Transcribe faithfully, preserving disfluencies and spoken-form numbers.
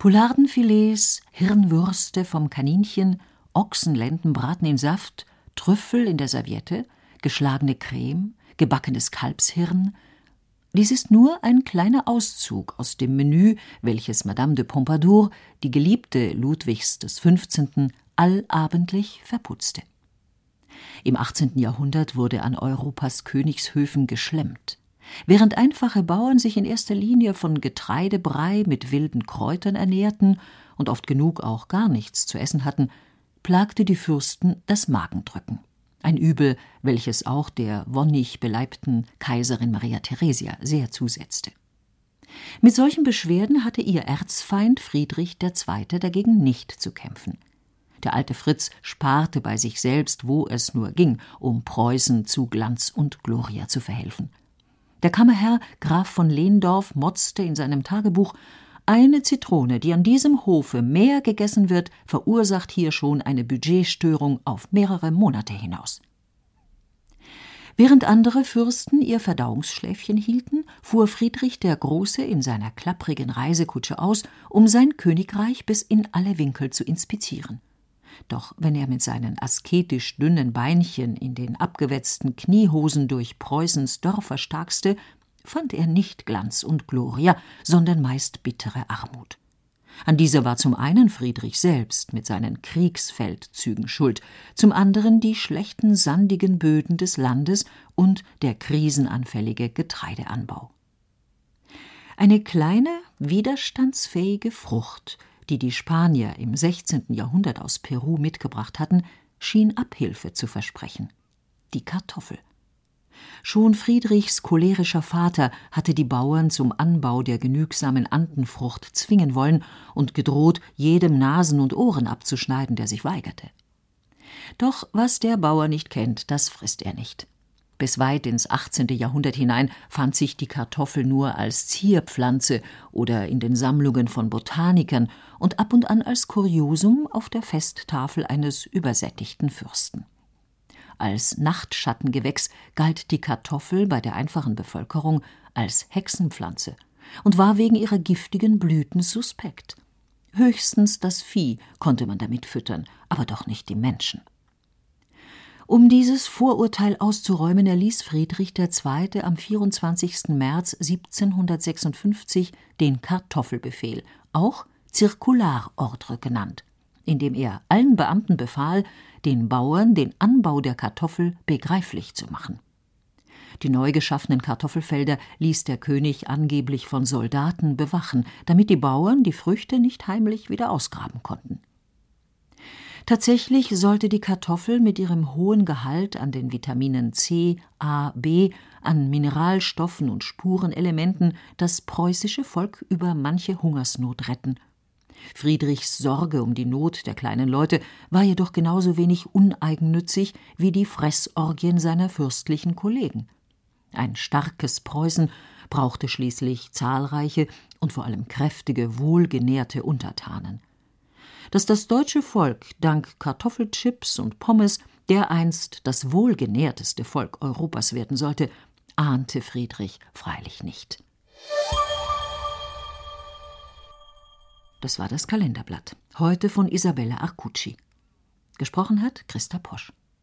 Poulardenfilets, Hirnwürste vom Kaninchen, Ochsenlendenbraten in Saft, Trüffel in der Serviette, geschlagene Creme, gebackenes Kalbshirn. Dies ist nur ein kleiner Auszug aus dem Menü, welches Madame de Pompadour, die Geliebte Ludwigs des Fünfzehnten, allabendlich verputzte. Im achtzehnten Jahrhundert wurde an Europas Königshöfen geschlemmt. Während einfache Bauern sich in erster Linie von Getreidebrei mit wilden Kräutern ernährten und oft genug auch gar nichts zu essen hatten, plagte die Fürsten das Magendrücken. Ein Übel, welches auch der wonnig beleibten Kaiserin Maria Theresia sehr zusetzte. Mit solchen Beschwerden hatte ihr Erzfeind Friedrich der Zweite dagegen nicht zu kämpfen. Der alte Fritz sparte bei sich selbst, wo es nur ging, um Preußen zu Glanz und Gloria zu verhelfen. Der Kammerherr Graf von Lehndorff motzte in seinem Tagebuch: Eine Zitrone, die an diesem Hofe mehr gegessen wird, verursacht hier schon eine Budgetstörung auf mehrere Monate hinaus. Während andere Fürsten ihr Verdauungsschläfchen hielten, fuhr Friedrich der Große in seiner klapprigen Reisekutsche aus, um sein Königreich bis in alle Winkel zu inspizieren. Doch wenn er mit seinen asketisch dünnen Beinchen in den abgewetzten Kniehosen durch Preußens Dörfer starkste, fand er nicht Glanz und Gloria, sondern meist bittere Armut. An dieser war zum einen Friedrich selbst mit seinen Kriegsfeldzügen schuld, zum anderen die schlechten sandigen Böden des Landes und der krisenanfällige Getreideanbau. Eine kleine, widerstandsfähige Frucht, die die Spanier im sechzehnten Jahrhundert aus Peru mitgebracht hatten, schien Abhilfe zu versprechen: die Kartoffel. Schon Friedrichs cholerischer Vater hatte die Bauern zum Anbau der genügsamen Andenfrucht zwingen wollen und gedroht, jedem Nasen und Ohren abzuschneiden, der sich weigerte. Doch was der Bauer nicht kennt, das frisst er nicht. Bis weit ins achtzehnte Jahrhundert hinein fand sich die Kartoffel nur als Zierpflanze oder in den Sammlungen von Botanikern und ab und an als Kuriosum auf der Festtafel eines übersättigten Fürsten. Als Nachtschattengewächs galt die Kartoffel bei der einfachen Bevölkerung als Hexenpflanze und war wegen ihrer giftigen Blüten suspekt. Höchstens das Vieh konnte man damit füttern, aber doch nicht die Menschen. Um dieses Vorurteil auszuräumen, erließ Friedrich der Zweite am vierundzwanzigsten März siebzehnhundertsechsundfünfzig den Kartoffelbefehl, auch Zirkularordre genannt, indem er allen Beamten befahl, den Bauern den Anbau der Kartoffel begreiflich zu machen. Die neu geschaffenen Kartoffelfelder ließ der König angeblich von Soldaten bewachen, damit die Bauern die Früchte nicht heimlich wieder ausgraben konnten. Tatsächlich sollte die Kartoffel mit ihrem hohen Gehalt an den Vitaminen C, A, B, an Mineralstoffen und Spurenelementen das preußische Volk über manche Hungersnot retten. Friedrichs Sorge um die Not der kleinen Leute war jedoch genauso wenig uneigennützig wie die Fressorgien seiner fürstlichen Kollegen. Ein starkes Preußen brauchte schließlich zahlreiche und vor allem kräftige, wohlgenährte Untertanen. Dass das deutsche Volk dank Kartoffelchips und Pommes dereinst das wohlgenährteste Volk Europas werden sollte, ahnte Friedrich freilich nicht. Das war das Kalenderblatt, heute von Isabella Arcucci. Gesprochen hat Christa Posch.